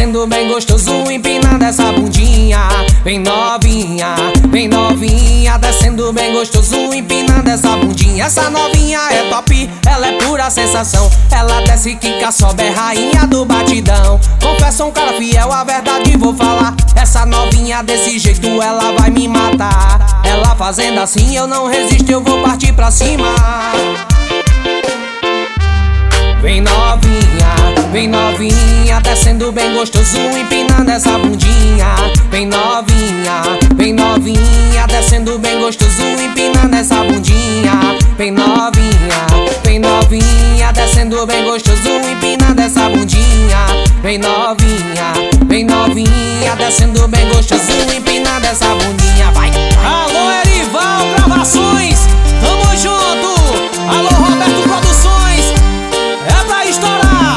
descendo bem gostoso, empinando essa bundinha. Vem novinha, descendo bem gostoso, empinando essa bundinha. Essa novinha é top, ela é pura sensação. Ela desce, quica, sobe, é rainha do batidão. Confesso, um cara fiel, a verdade vou falar. Essa novinha desse jeito, ela vai me matar. Ela fazendo assim, eu não resisto, eu vou partir pra cima. Vem novinha, descendo bem gostoso, empinando essa bundinha. Vem novinha, descendo bem gostoso, empinando essa bundinha. Vem novinha, descendo bem gostoso, empinando essa bundinha. Vem novinha, descendo bem gostoso, empinando essa bundinha. Vai! Alô, Erival Gravações, tamo junto. Alô, Roberto Produções, é pra estourar.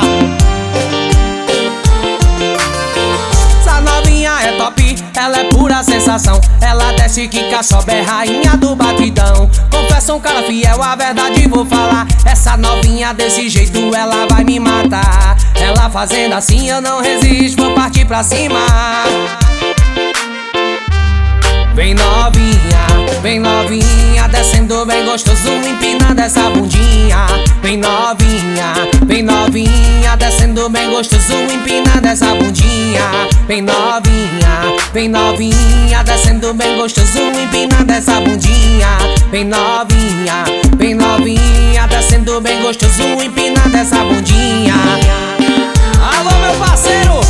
Essa novinha é top, ela é pura sensação. Ela desce, quica, sobe, é rainha do batidão. Confesso, um cara fiel, a verdade vou falar. Essa novinha desse jeito, ela vai me matar. Ela fazendo assim, eu não resisto, vou partir pra cima. Vem novinha, descendo bem gostoso, empinando essa bundinha. Vem novinha, descendo bem gostoso, empinando essa bundinha. Vem novinha, descendo bem gostoso, empinando essa bundinha. Vem novinha, descendo bem gostoso, empinando essa bundinha. Alô, meu parceiro